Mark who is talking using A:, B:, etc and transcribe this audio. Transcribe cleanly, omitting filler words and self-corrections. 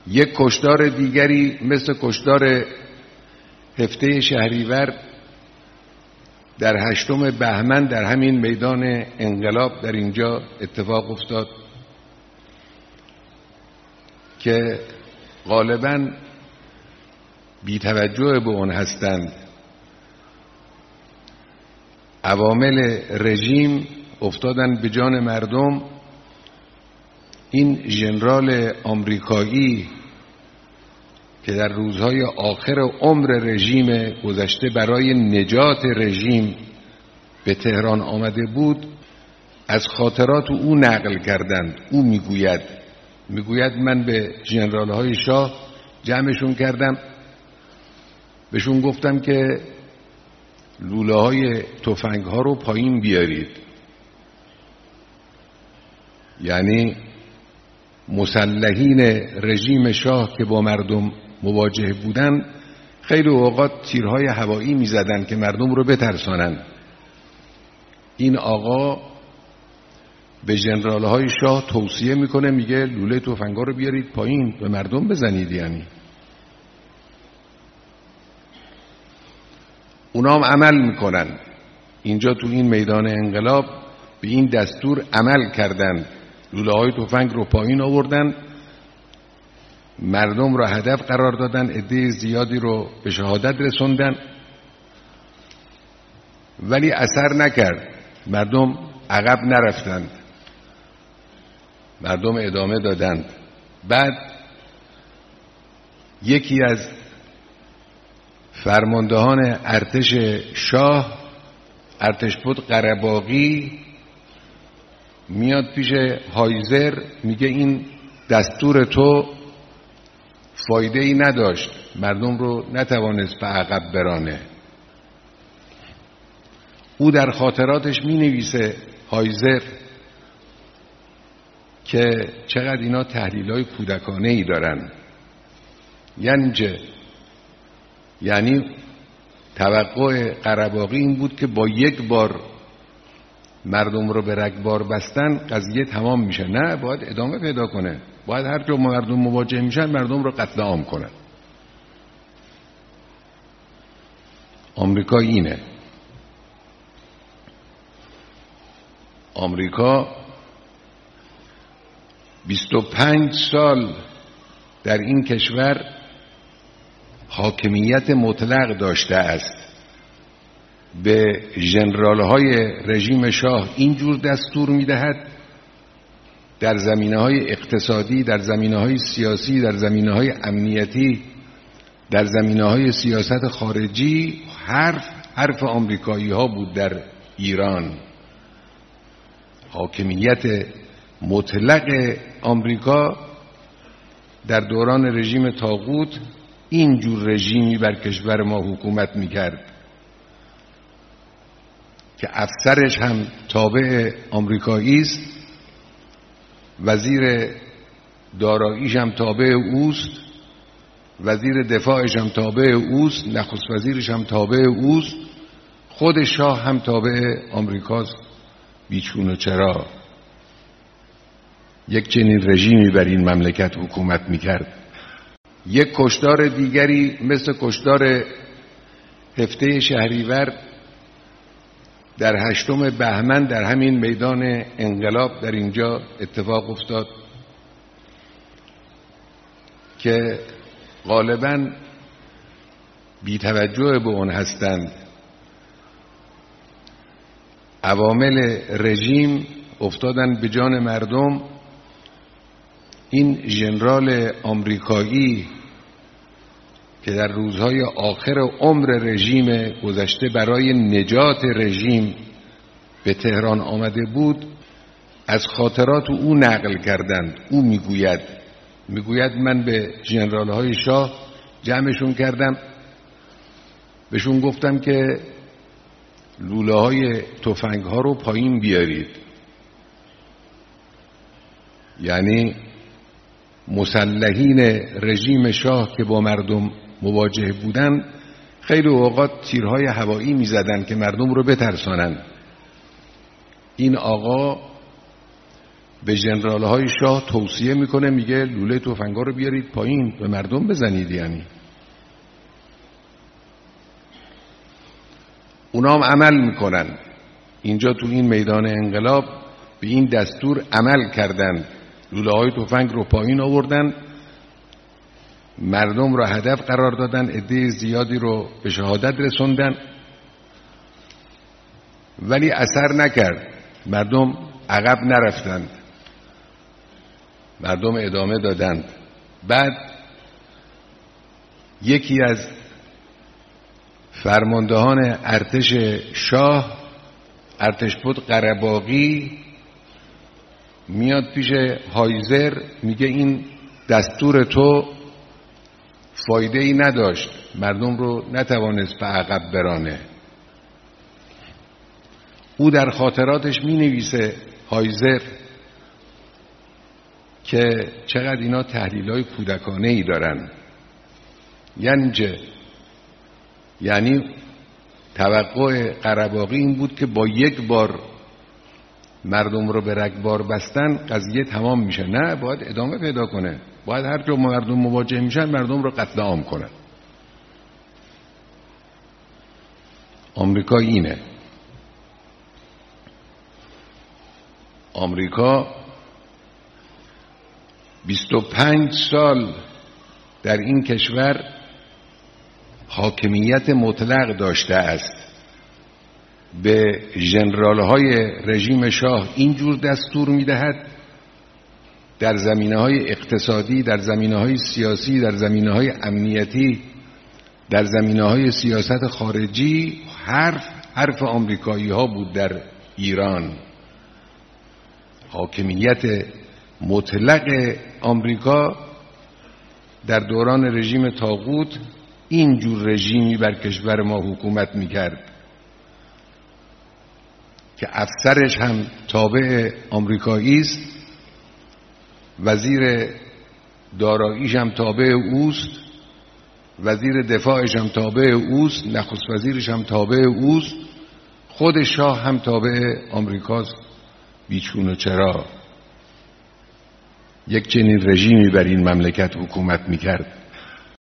A: یک کشتار دیگری مثل کشتار هفته شهریور در 8 بهمن در همین میدان انقلاب در اینجا اتفاق افتاد که غالباً بی‌توجه به اون هستند. عوامل رژیم افتادن به جان مردم. این ژنرال آمریکایی که در روزهای آخر عمر رژیم گذشته برای نجات رژیم به تهران آمده بود، از خاطرات او نقل کردند. او میگوید من به ژنرال‌های شاه جمعشون کردم، بهشون گفتم که لوله‌های تفنگ‌ها رو پایین بیارید. یعنی مسلحین رژیم شاه که با مردم مواجه بودن خیلی اوقات تیرهای هوایی میزدن که مردم رو بترسانن. این آقا به ژنرال‌های شاه توصیه میکنه، میگه لوله تفنگ‌ها رو بیارید پایین، به مردم بزنید. یعنی اونام عمل میکنن. اینجا تو این میدان انقلاب به این دستور عمل کردن، لوله‌های تفنگ رو پایین آوردن، مردم رو هدف قرار دادن، عده زیادی رو به شهادت رسوندن، ولی اثر نکرد. مردم عقب نرفتند، مردم ادامه دادند. بعد یکی از فرماندهان ارتش شاه، ارتشبد قره‌باغی، میاد پیش هایزر، میگه این دستور تو فایده ای نداشت، مردم رو نتوانست به عقب برانه. او در خاطراتش می نویسه، هایزر، که چقدر اینا تحلیل‌های کودکانه ای دارن. یعنی توقع قره‌باغی این بود که با یک بار مردم رو به رگبار بستن قضیه تمام میشه. نه، باید ادامه پیدا کنه، باید هر جا مردم مواجه میشن مردم رو قتل عام کنن. آمریکا اینه. آمریکا 25 سال در این کشور حاکمیت مطلق داشته است. به ژنرال‌های رژیم شاه اینجور دستور میدهد در زمینه‌های اقتصادی، در زمینه‌های سیاسی، در زمینه‌های امنیتی، در زمینه‌های سیاست خارجی. حرف آمریکایی‌ها بود در ایران. حاکمیت مطلق آمریکا در دوران رژیم طاغوت اینجور رژیمی بر کشور ما حکومت میکرد که افسرش هم تابع آمریکایی است، وزیر داراییش هم تابع اوست، وزیر دفاعش هم تابع اوست، نخست وزیرش هم تابع اوست، خود شاه هم تابع آمریکاست. بیچون و چرا یک چنین رژیمی بر این مملکت حکومت میکرد. یک کشتار دیگری مثل کشتار هفته شهریور در 8 بهمن در همین میدان انقلاب در اینجا اتفاق افتاد که غالباً بی‌توجه به اون هستند. عوامل رژیم افتادن به جان مردم. این ژنرال آمریکایی که در روزهای آخر عمر رژیم گذشته برای نجات رژیم به تهران آمده بود، از خاطرات او نقل کردند. او میگوید من به ژنرال‌های شاه جمعشون کردم، بهشون گفتم که لوله‌های تفنگ‌ها رو پایین بیارید. یعنی مسلحین رژیم شاه که با مردم مواجه بودن خیلی اوقات تیرهای هوایی میزدن که مردم رو بترسانن. این آقا به ژنرال‌های شاه توصیه میکنه، میگه لوله تفنگ‌ها رو بیارید پایین به مردم بزنید. یعنی اونا هم عمل میکنن. اینجا تو این میدان انقلاب به این دستور عمل کردن، لوله‌های تفنگ رو پایین آوردن، مردم رو هدف قرار دادن، عده زیادی رو به شهادت رسوندن، ولی اثر نکرد. مردم عقب نرفتند، مردم ادامه دادند. بعد یکی از فرماندهان ارتش شاه، ارتشبد قره‌باغی، میاد پیش هایزر، میگه این دستور تو فایده ای نداشت، مردم رو نتوانست به عقب برانه. او در خاطراتش می نویسه، هایزر، که چقدر اینا تحلیل‌های کودکانه ای دارن. یعنی توقع قره‌باغی این بود که با یک بار مردم رو به رگبار بستن قضیه تمام میشه. نه، باید ادامه پیدا کنه، باید هر جا مردم مواجه میشن مردم رو قتل عام کنن. آمریکا اینه. آمریکا 25 سال در این کشور حاکمیت مطلق داشته است. به ژنرال‌های رژیم شاه اینجور دستور میدهد در زمینه‌های اقتصادی، در زمینه‌های سیاسی، در زمینه‌های امنیتی، در زمینه‌های سیاست خارجی. حرف آمریکایی‌ها بود در ایران. حاکمیت مطلق آمریکا در دوران رژیم طاغوت اینجور رژیمی بر کشور ما حکومت میکرد که افسرش هم تابع آمریکایی است، وزیر داراییش هم تابع اوست، وزیر دفاعش هم تابع اوست، نخست وزیرش هم تابع اوست، خود شاه هم تابع آمریکاست. بیچون و چرا یک چنین رژیمی بر این مملکت حکومت میکرد؟